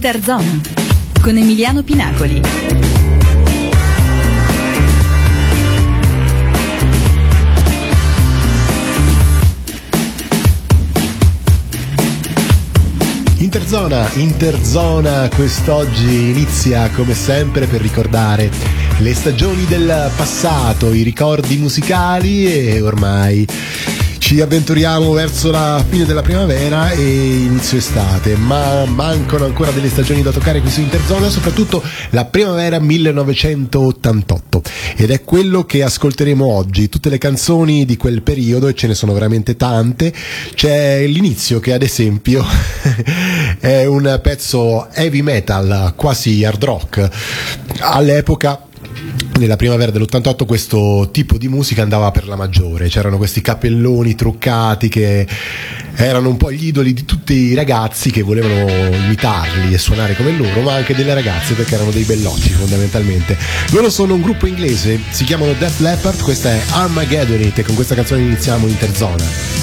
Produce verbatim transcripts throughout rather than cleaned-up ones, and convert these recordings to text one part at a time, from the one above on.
Interzona con Emiliano Pinacoli. Interzona, Interzona quest'oggi inizia come sempre per ricordare le stagioni del passato, i ricordi musicali, e ormai ci avventuriamo verso la fine della primavera e inizio estate, ma mancano ancora delle stagioni da toccare qui su Interzona, soprattutto la primavera millenovecentottantotto, ed è quello che ascolteremo oggi. Tutte le canzoni di quel periodo, e ce ne sono veramente tante. C'è l'inizio che ad esempio è un pezzo heavy metal, quasi hard rock. All'epoca, nella primavera dell'ottantotto, questo tipo di musica andava per la maggiore. C'erano questi cappelloni truccati che erano un po' gli idoli di tutti i ragazzi che volevano imitarli e suonare come loro, ma anche delle ragazze, perché erano dei bellocci fondamentalmente. Loro sono un gruppo inglese, si chiamano Def Leppard, questa è Armageddon It, e con questa canzone iniziamo Interzona.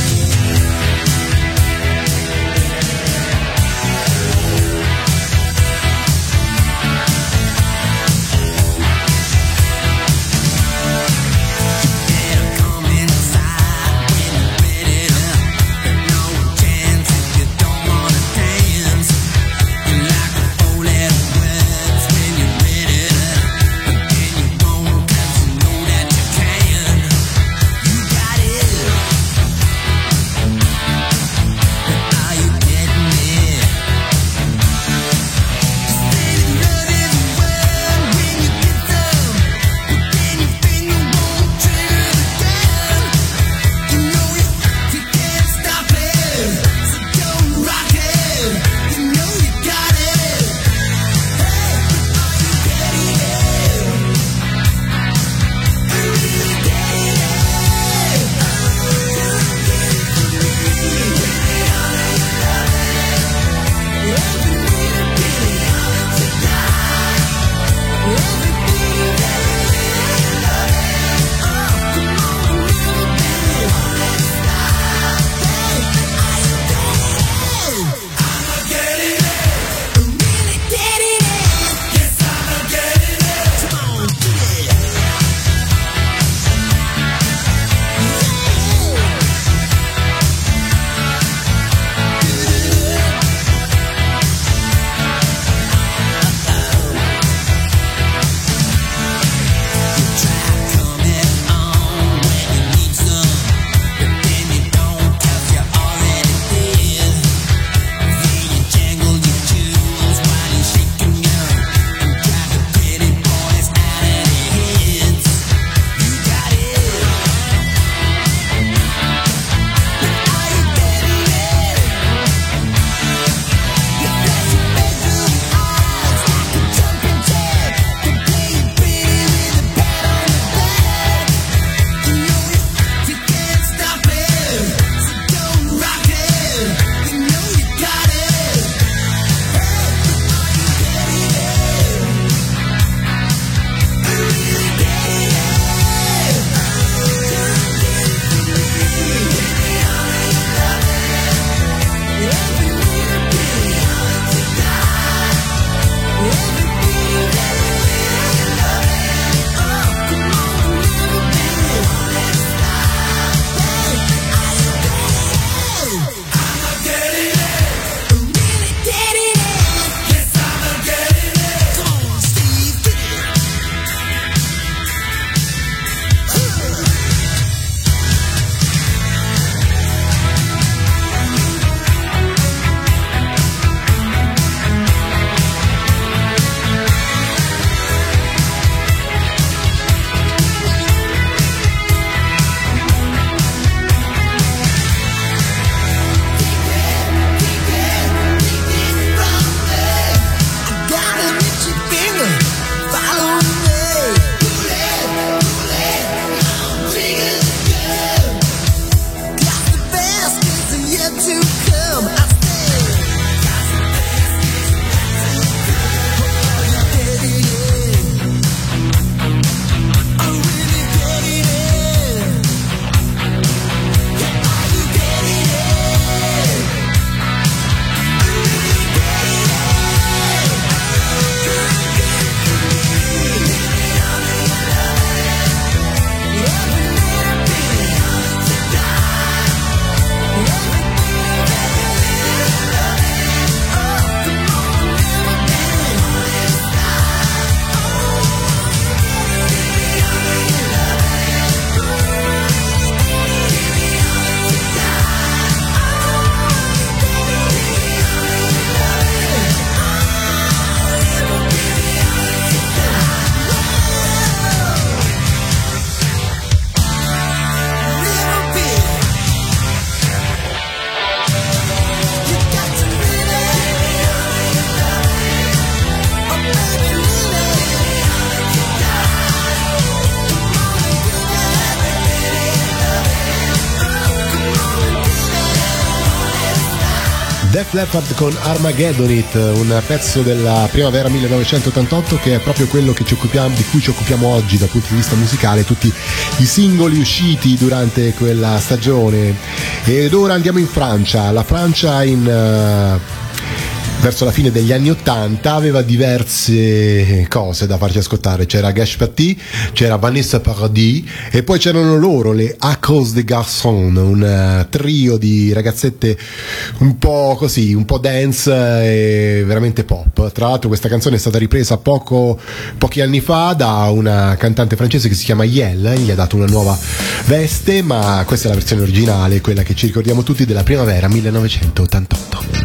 Def Leppard con Armageddon It, un pezzo della primavera millenovecentottantotto che è proprio quello che ci occupiamo, di cui ci occupiamo oggi dal punto di vista musicale, tutti i singoli usciti durante quella stagione. Ed ora andiamo in Francia. La Francia in uh, verso la fine degli anni ottanta aveva diverse cose da farci ascoltare. C'era Gash Paty, c'era Vanessa Paradis e poi c'erano loro, le A Cause des Garçons, un trio di ragazzette un po' così, un po' dance e veramente pop. Tra l'altro questa canzone è stata ripresa poco, pochi anni fa da una cantante francese che si chiama Yel, gli ha dato una nuova veste, ma questa è la versione originale, quella che ci ricordiamo tutti della primavera millenovecentottantotto.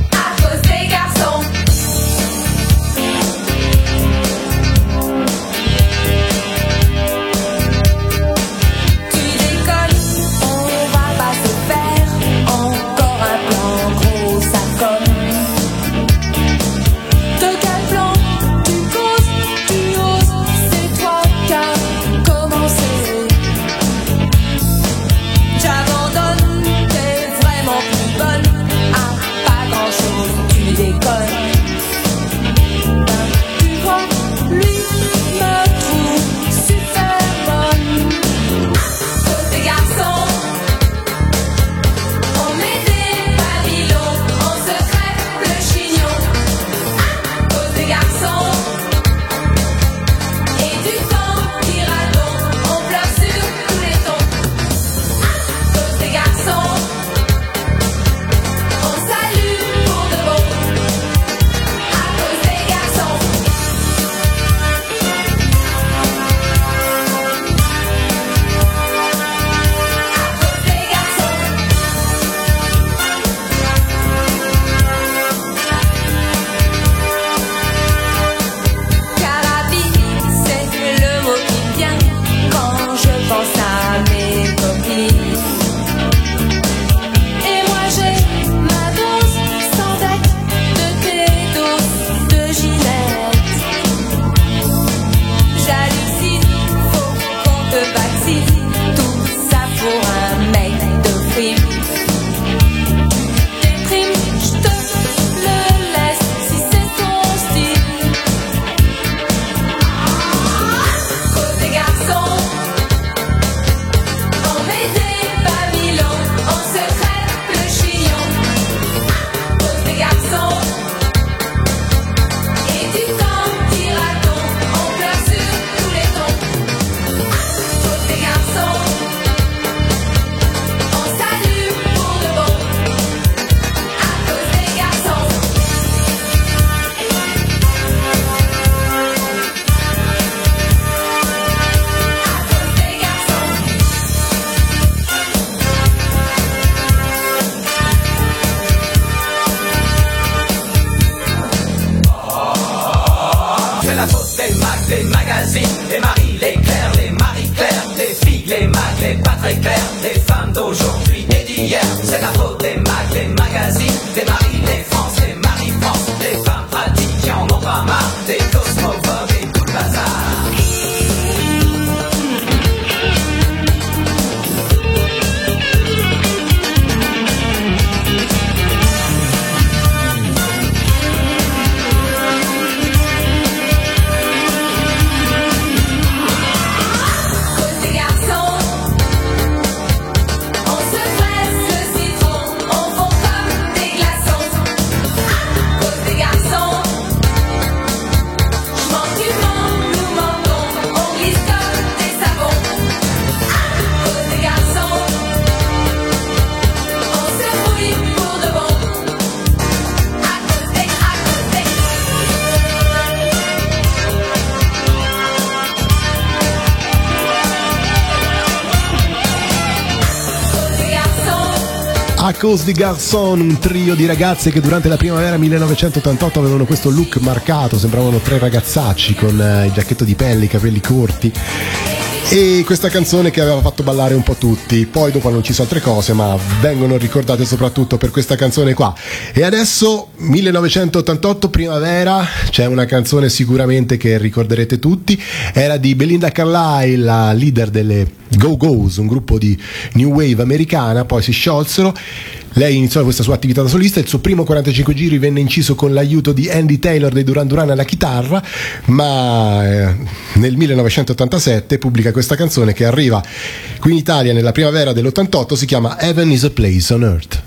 A Cause des Garçons, un trio di ragazze che durante la primavera millenovecentottantotto avevano questo look marcato, sembravano tre ragazzacci con il giacchetto di pelle, i capelli corti, e questa canzone che aveva fatto ballare un po' tutti. Poi dopo hanno inciso altre cose, ma vengono ricordate soprattutto per questa canzone qua. E adesso millenovecentottantotto, primavera, c'è una canzone sicuramente che ricorderete tutti, era di Belinda Carlisle, la leader delle Go-Go's, un gruppo di new wave americana, poi si sciolsero. Lei iniziò questa sua attività da solista, il suo primo quarantacinque giri venne inciso con l'aiuto di Andy Taylor dei Duran Duran alla chitarra, ma eh, nel millenovecentottantasette pubblica questa canzone che arriva qui in Italia nella primavera dell'ottantotto, si chiama Heaven is a Place on Earth.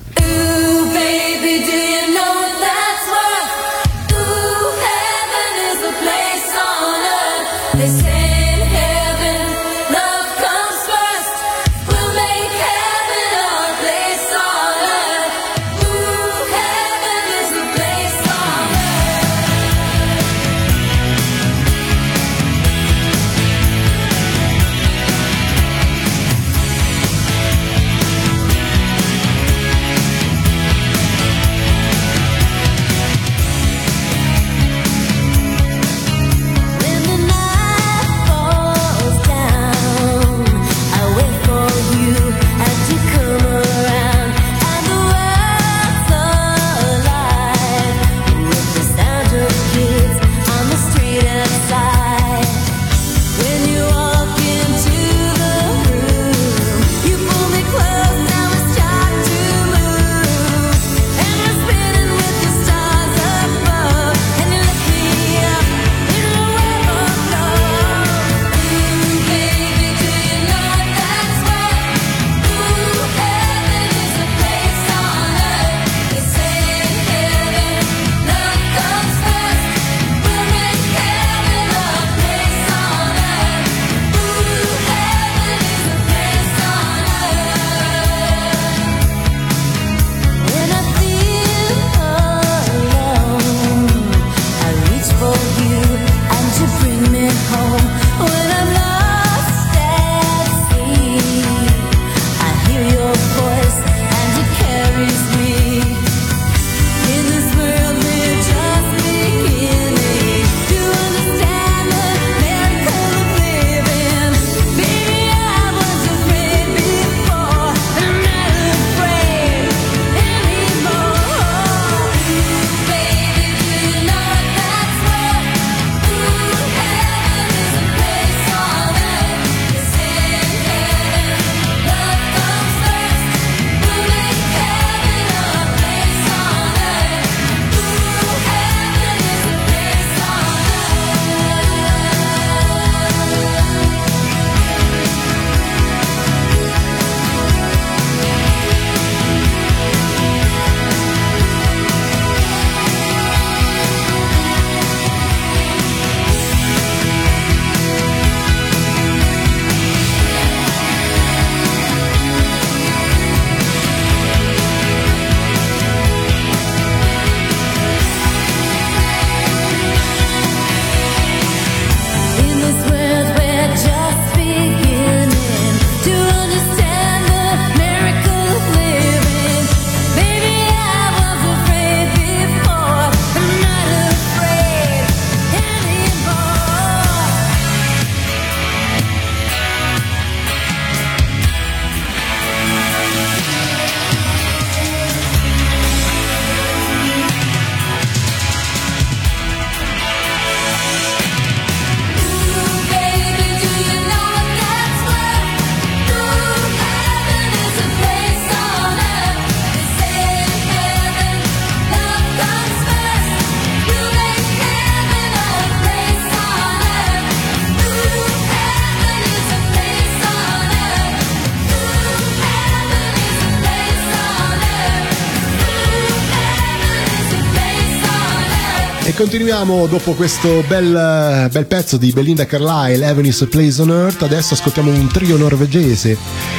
E continuiamo dopo questo bel, bel pezzo di Belinda Carlisle, Heaven is a Place on Earth. Adesso ascoltiamo un trio norvegese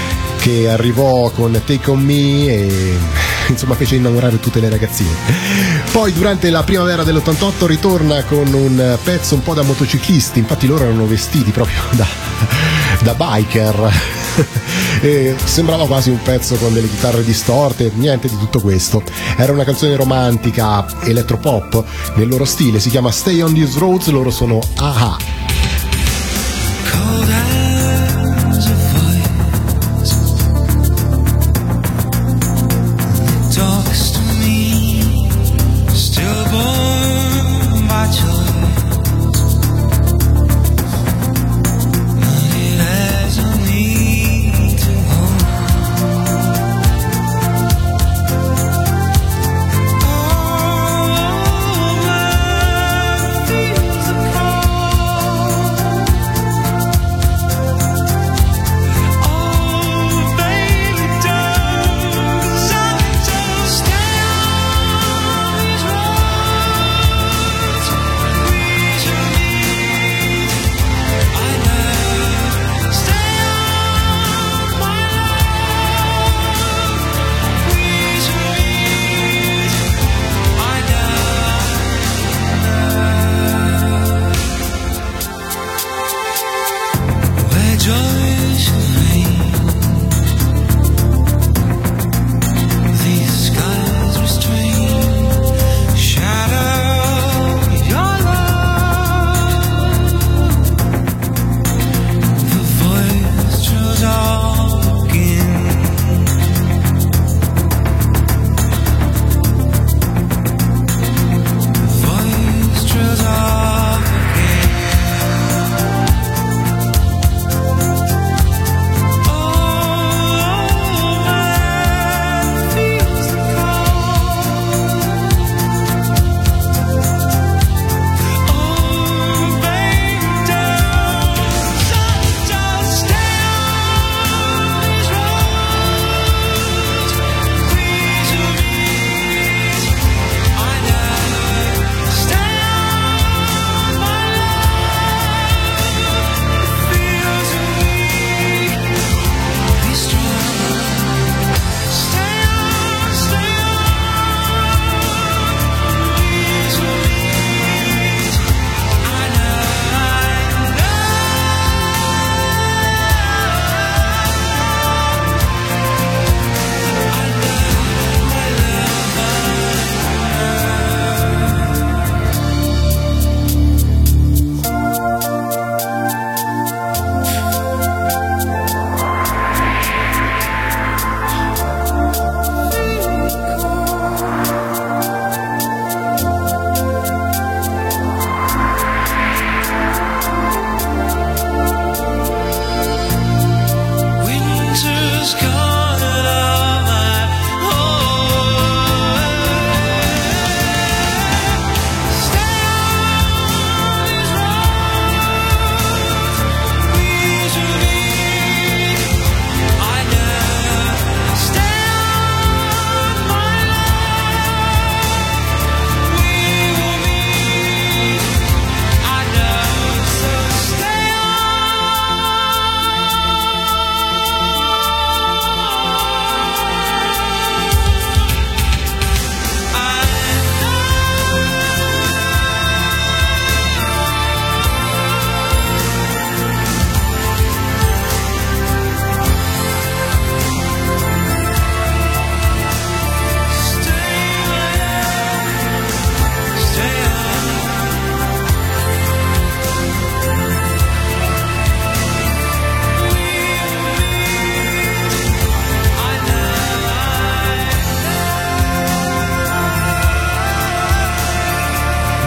che arrivò con Take On Me e insomma fece innamorare tutte le ragazzine. Poi durante la primavera dell'ottantotto ritorna con un pezzo un po' da motociclisti, infatti loro erano vestiti proprio da, da biker e sembrava quasi un pezzo con delle chitarre distorte, niente di tutto questo. Era una canzone romantica, elettropop nel loro stile, si chiama Stay On These Roads, loro sono A-ha. It has on me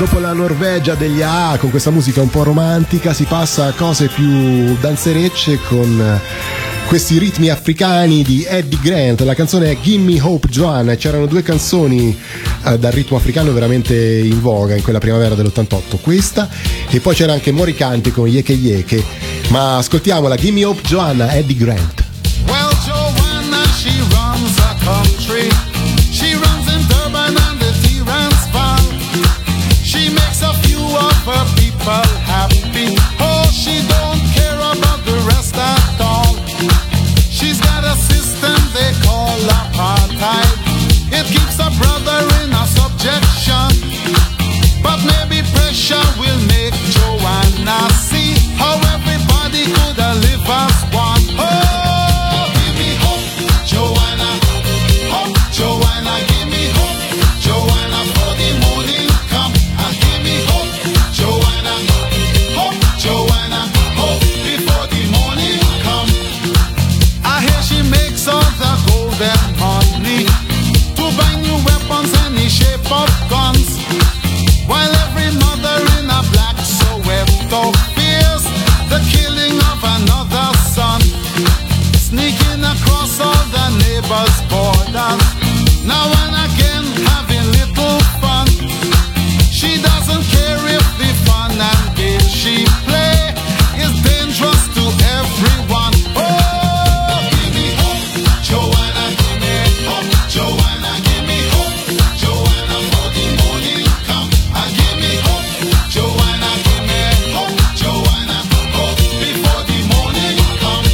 Dopo la Norvegia degli A A con questa musica un po' romantica si passa a cose più danzerecce con questi ritmi africani di Eddie Grant. La canzone è Gimme Hope Joanna. C'erano due canzoni eh, dal ritmo africano veramente in voga in quella primavera dell'ottantotto, questa e poi c'era anche Morikanti con Yeke Yeke, ma ascoltiamola. Gimme Hope Joanna, Eddie Grant. Well, Joanna, she runs a country. She runs in Durban and the Transvaal. She makes a few of her people happy. Oh, she don't care about the rest at all. She's got a system they call apartheid. It keeps a brother in a subjection. But maybe pressure will make Joanna see how everybody could live as one. Oh, give me hope, Joanna. Hope, Joanna, give me hope, Joanna, for the morning come. And give me hope, Joanna. Hope, Joanna, hope before the morning come. I hear she makes all the golden money to buy new weapons, any shape of guns. While every mother in a black Soweto fears the killing of another son, sneaking across all the neighbors' borders, now and again having little fun. She doesn't care if the fun and game she play is dangerous to everyone. Oh, give me hope, Joanna, give me hope, Joanna, give me hope, Joanna, for the morning come. And give me hope, Joanna, give me hope, Joanna, hope before the morning come.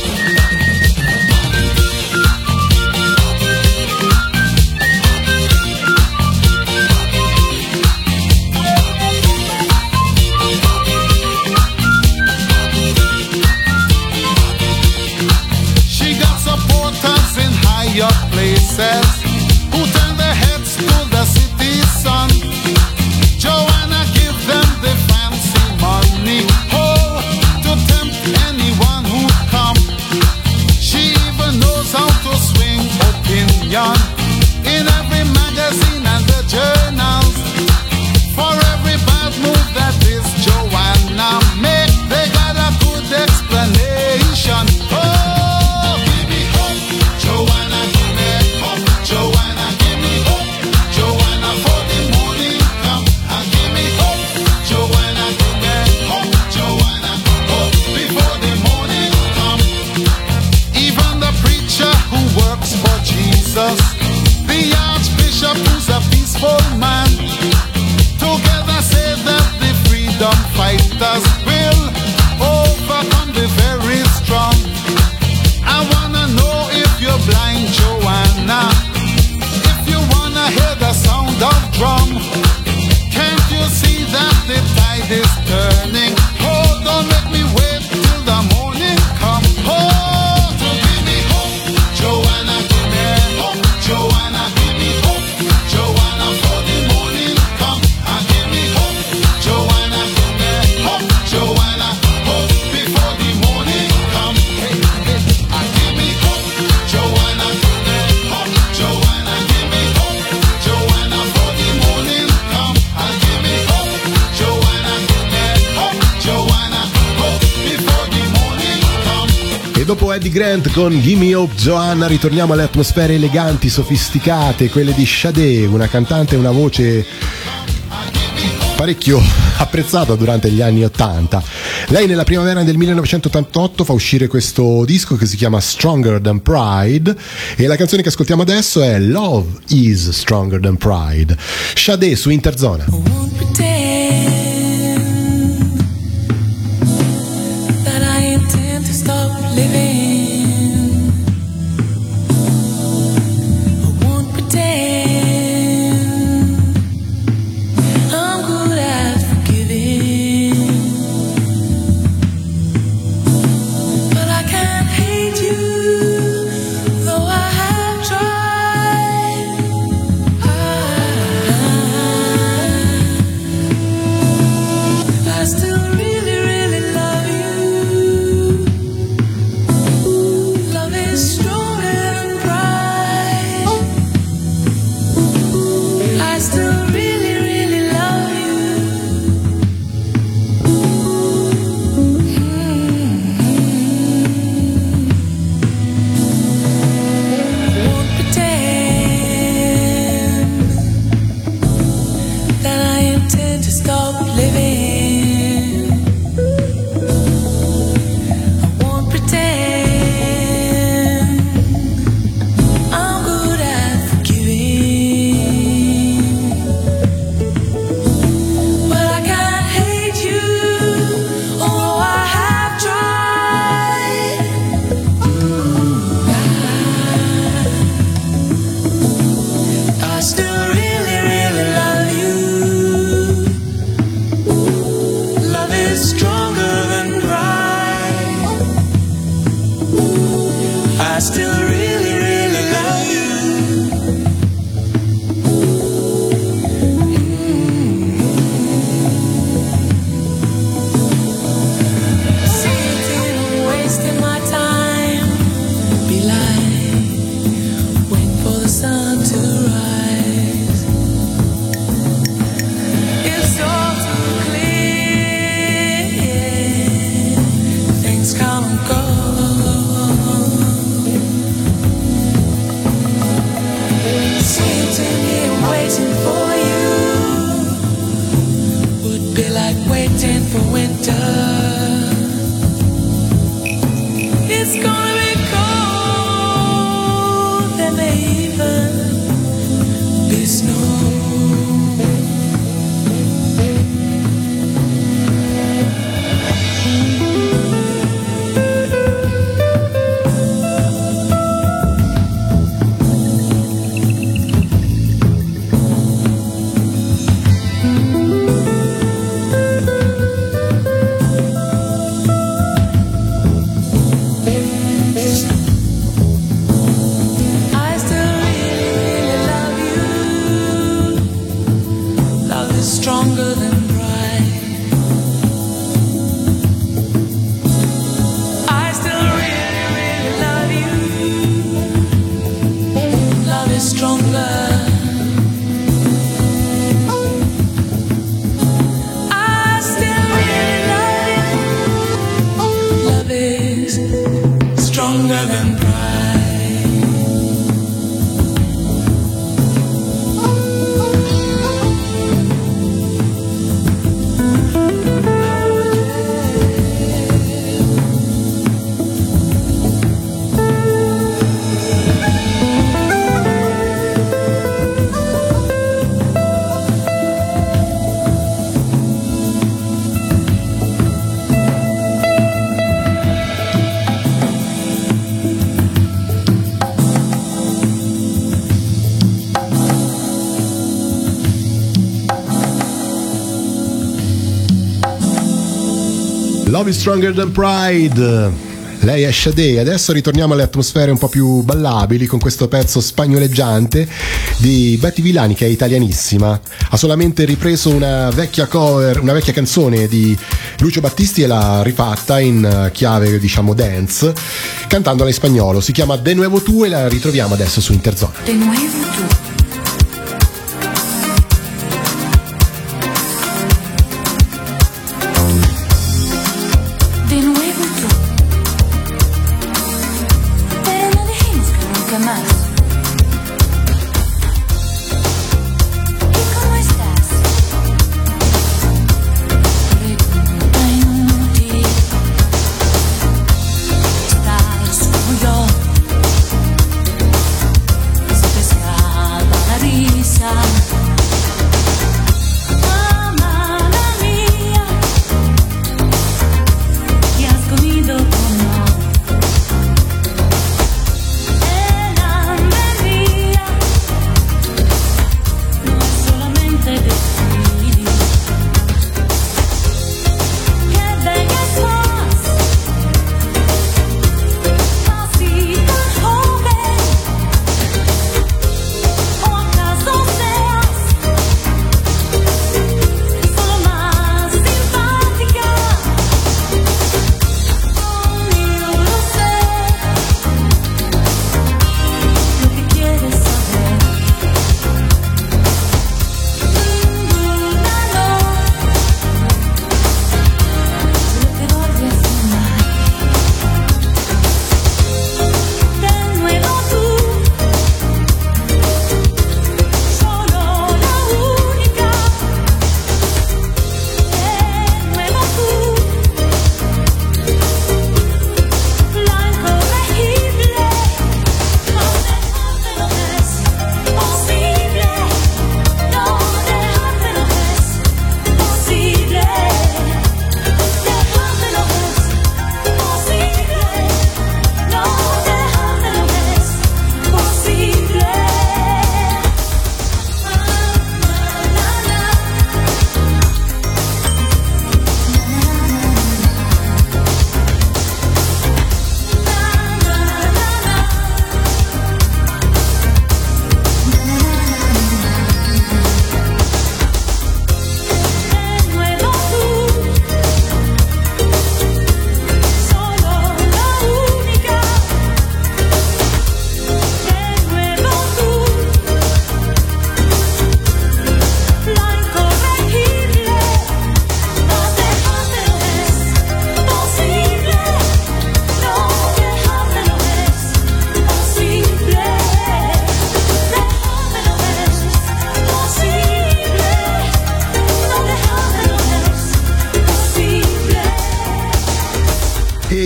She got supporters in higher places who turn their heads to the city sun. Joanna give them the fancy money, oh, to tempt anyone who come. She even knows how to swing opinion in every magazine and the journals. For every bad move that this Joanna make, they got a good explanation. Oh, give me hope, Joanna, give me hope, Joanna, give me hope, Joanna, for the morning come. And give me hope, Joanna, give me hope, Joanna, hope before the morning come. Even the preacher who works for Jesus, the archbishop who's a peaceful man, together say that the freedom fighters will overcome the very strong. I wanna know if you're blind, Joanna, if you wanna hear the sound of drum. Can't you see that the tide is turning? Oh, don't make me wait till the morning come. Oh, to give me hope, Joanna, give me hope, Joanna, give me hope, Joanna, for the morning come. And give me hope, Joanna, give me hope, Joanna, hope before the morning come. Hey, hey, and give me hope, Joanna, give me hope, Joanna, give me hope, Joanna, for the morning come. And give me hope, Joanna, give me hope, Joanna, hope before the morning come. E dopo Eddie Grant con Gimme Hope Joanna ritorniamo alle atmosfere eleganti, sofisticate, quelle di Sade, una cantante e una voce parecchio apprezzata durante gli anni ottanta. Lei nella primavera del millenovecentottantotto fa uscire questo disco che si chiama Stronger Than Pride e la canzone che ascoltiamo adesso è Love Is Stronger Than Pride. Sade su Interzona. Won't pretend that I intend to stop living. I won't pretend I'm good at forgiving. But I can't hate you, though I have tried. I winter. It's gonna be cold, there may even be snow. Stronger than pride. I still really, really love you. Love is stronger. I still really love you. Love is stronger than pride. Love is Stronger Than Pride. Lei è Sade. Adesso ritorniamo alle atmosfere un po' più ballabili con questo pezzo spagnoleggiante di Betty Villani, che è italianissima. Ha solamente ripreso una vecchia cover, una vecchia canzone di Lucio Battisti e l'ha rifatta in chiave, diciamo, dance, cantandola in spagnolo. Si chiama De Nuevo Tu e la ritroviamo adesso su Interzona. De Nuevo Tu. Pescado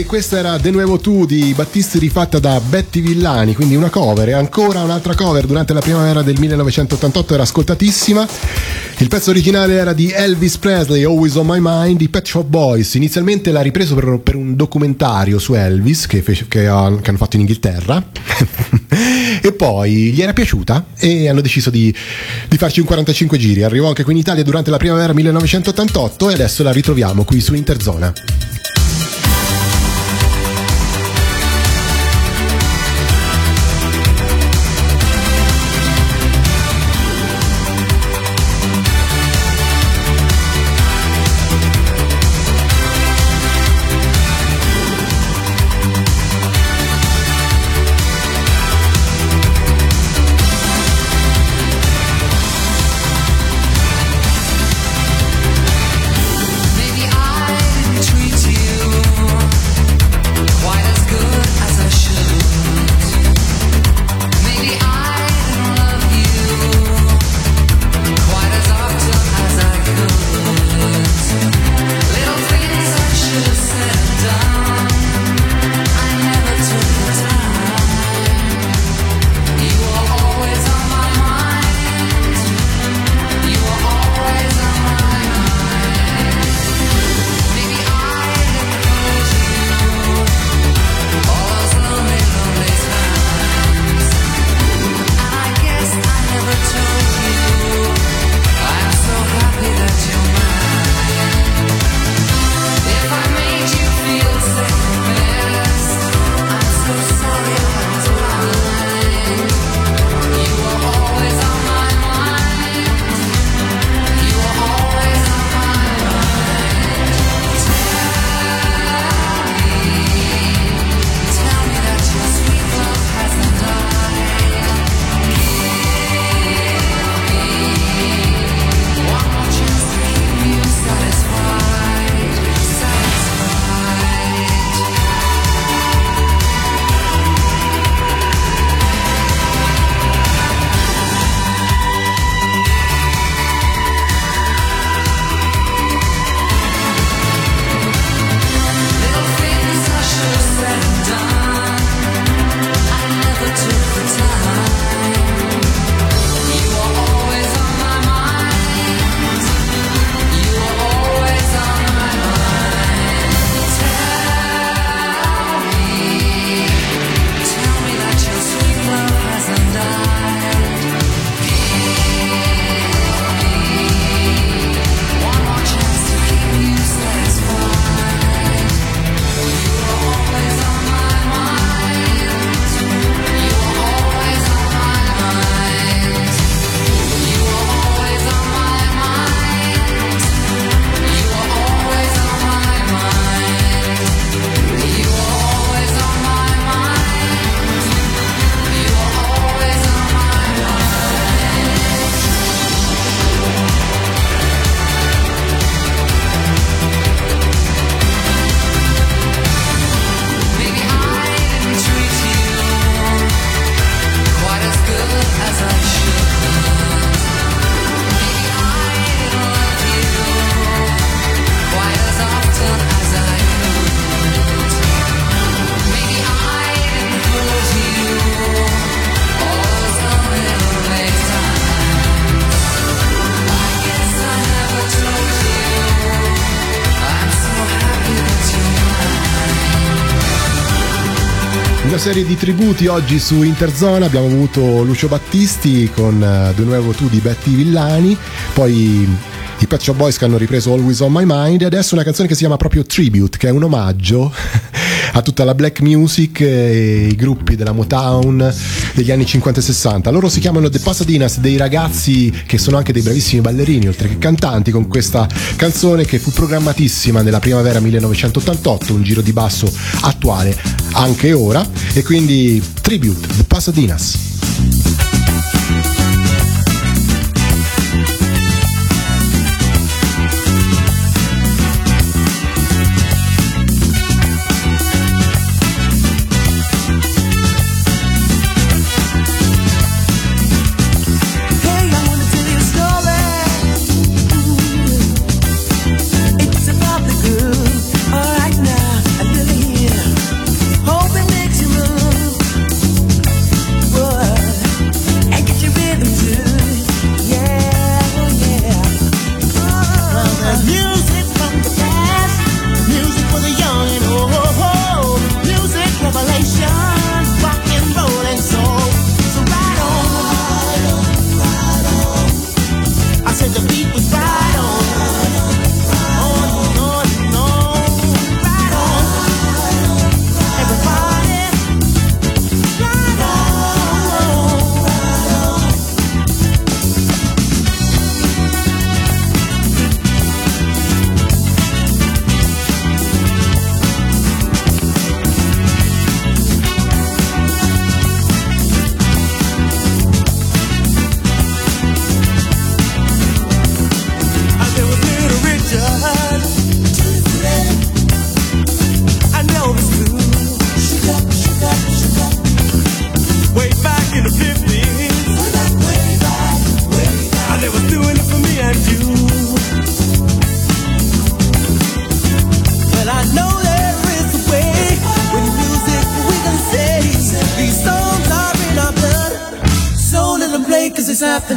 E questa era De Nuevo Tu di Battisti rifatta da Betty Villani, quindi una cover e ancora un'altra cover durante la primavera del millenovecentottantotto, era ascoltatissima. Il pezzo originale era di Elvis Presley, Always on My Mind, di Pet Shop Boys. Inizialmente l'ha ripreso per, per un documentario su Elvis che, fece, che, ha, che hanno fatto in Inghilterra e poi gli era piaciuta e hanno deciso di, di farci un quarantacinque giri. Arrivò anche qui in Italia durante la primavera millenovecentottantotto e adesso la ritroviamo qui su Interzona. Maybe I treat you Una serie di tributi oggi su Interzona. Abbiamo avuto Lucio Battisti con uh, De Nuevo Tu di Betty Villani, poi i Pet Shop Boys che hanno ripreso Always on My Mind, e adesso una canzone che si chiama proprio Tribute, che è un omaggio a tutta la black music e i gruppi della Motown degli anni cinquanta e sessanta. Loro si chiamano The Pasadinas, dei ragazzi che sono anche dei bravissimi ballerini oltre che cantanti, con questa canzone che fu programmatissima nella primavera millenovecentottantotto, un giro di basso attuale anche ora, e quindi Tribute, The Pasadinas. It's about the good. All right now, I really hear.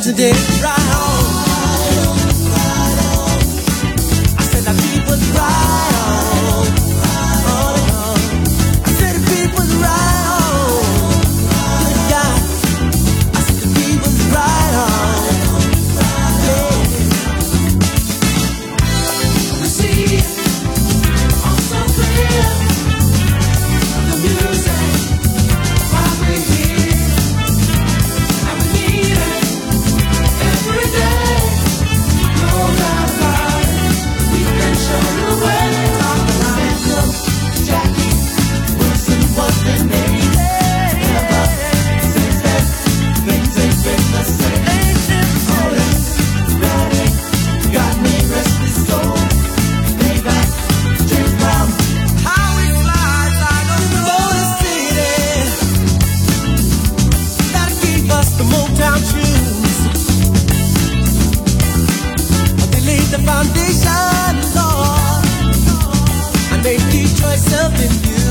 today. Right on. I said the beat was right on. On and on. I said the beat was right on. Good God. I said the beat was right on. Yeah. We see it all so clear. The music, why we hear, and we need it every day. No doubt about it, we can show the way. Michael Jackie Wilson was the name. Never since then, things ain't been the same. All this running got me restless soul. Payback, James Brown. How we flies like a roller city. Gotta keep us the Motown tunes. They laid the foundation, Lord, and made Detroit something new.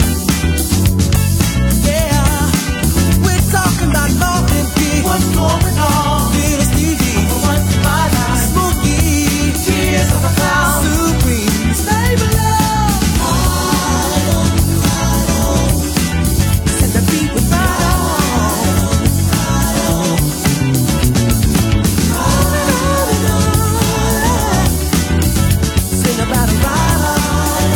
Yeah, we're talking about North and Big. What's going on? Little Stevie, what's my life? Smokey, tears of a clown. Supreme, stay below. Said the beat was right on. On and on and on. Sing about a ride on.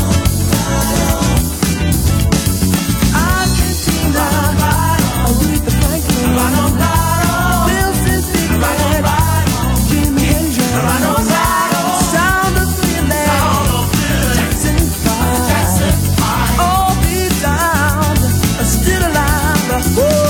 Argentina, Aretha Franklin, Wilson Pickett, Jimi Hendrix, Sound of Feeling, Jackson Five, all these sounds are still alive. Woo!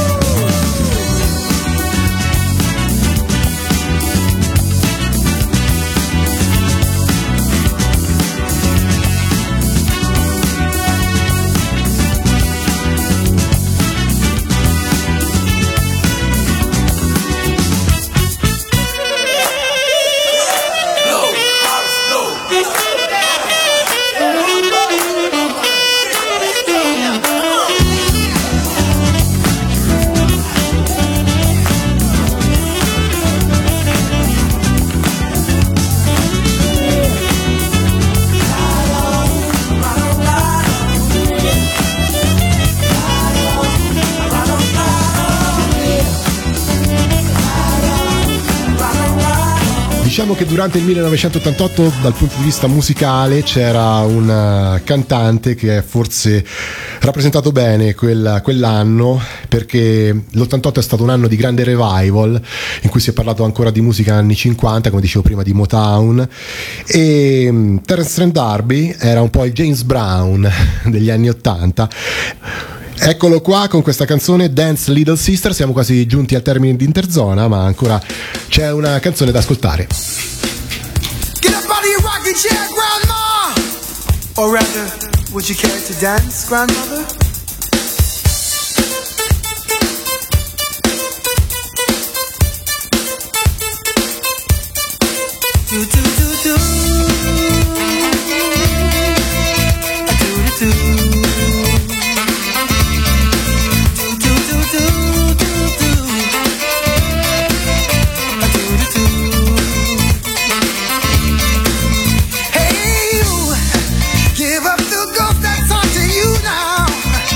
Diciamo che durante il millenovecentottantotto dal punto di vista musicale c'era un uh, cantante che ha forse rappresentato bene quel, quell'anno, perché l'ottantotto è stato un anno di grande revival in cui si è parlato ancora di musica anni cinquanta, come dicevo prima, di Motown, e um, Terence Trent D'Arby era un po' il James Brown degli anni ottanta. Eccolo qua con questa canzone Dance Little Sister. Siamo quasi giunti al termine di Interzona, ma ancora c'è una canzone da ascoltare. Get up out of your rocking chair, Grandma! Or rather, would you care to dance, Grandmother? Do do do do. Do do do. Hey, you, give up the ghost that's haunting you now.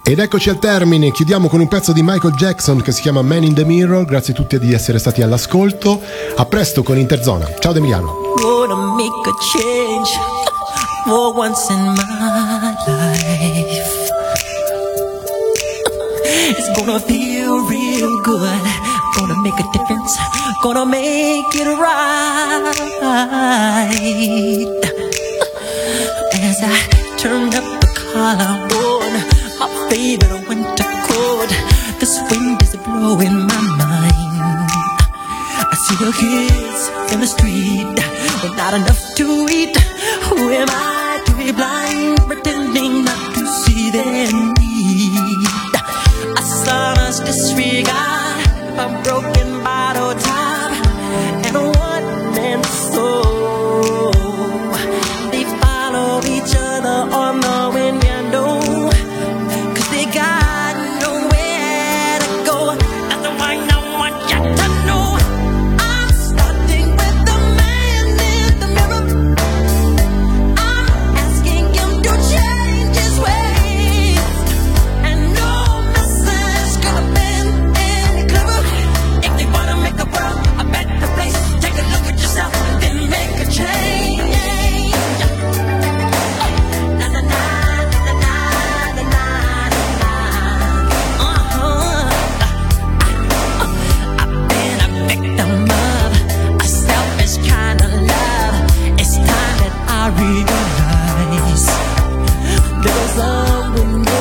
Ed eccoci al termine, chiudiamo con un pezzo di Michael Jackson che si chiama Man in the Mirror. Grazie a tutti di essere stati all'ascolto. A presto con Interzona. Ciao da Emiliano. Gonna make a change for once in my life. It's gonna feel real good. Gonna make a difference. Gonna make it right. As I turn up the collar on my favorite winter coat, this wind is blowing my mind. I see the kids in the street with not enough to eat. Who am I to be blind, pretending not to see their need? A son's disregard, a broken bottle top, and a one-man soul. They follow each other on the window, 'cause they got nowhere to go. That's the one I want you to know. I'm starting with the man in the mirror. I'm asking him to change his ways, and no message could have been any clearer. If they wanna make the world a better place, take a look at yourself, then make a change. Na na na na na na na na. Uh-huh. I've been a victim of a selfish kind of love. It's time that I realize there's someone